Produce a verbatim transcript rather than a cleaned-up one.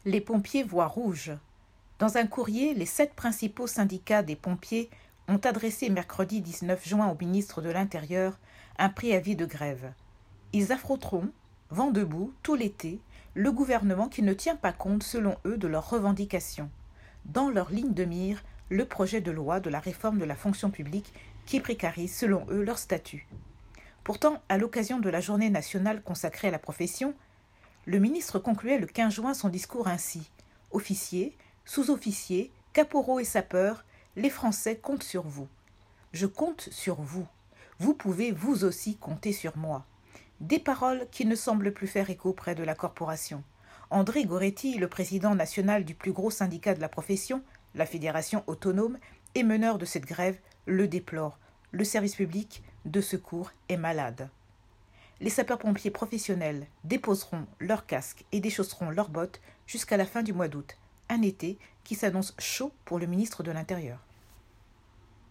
Les pompiers voient rouge. Dans un courrier, les sept principaux syndicats des pompiers ont adressé mercredi dix-neuf juin au ministre de l'Intérieur un préavis de grève. Ils affronteront, vent debout, tout l'été, le gouvernement qui ne tient pas compte, selon eux, de leurs revendications. Dans leur ligne de mire, le projet de loi de la réforme de la fonction publique qui précarise, selon eux, leur statut. Pourtant, à l'occasion de la journée nationale consacrée à la profession, le ministre concluait le quinze juin son discours ainsi. Officiers, sous-officiers, caporaux et sapeurs, les Français comptent sur vous. Je compte sur vous. Vous pouvez vous aussi compter sur moi. Des paroles qui ne semblent plus faire écho près de la corporation. André Goretti, le président national du plus gros syndicat de la profession, la Fédération autonome, et meneur de cette grève, le déplore. Le service public de secours est malade. Les sapeurs-pompiers professionnels déposeront leurs casques et déchausseront leurs bottes jusqu'à la fin du mois d'août, un été qui s'annonce chaud pour le ministre de l'Intérieur.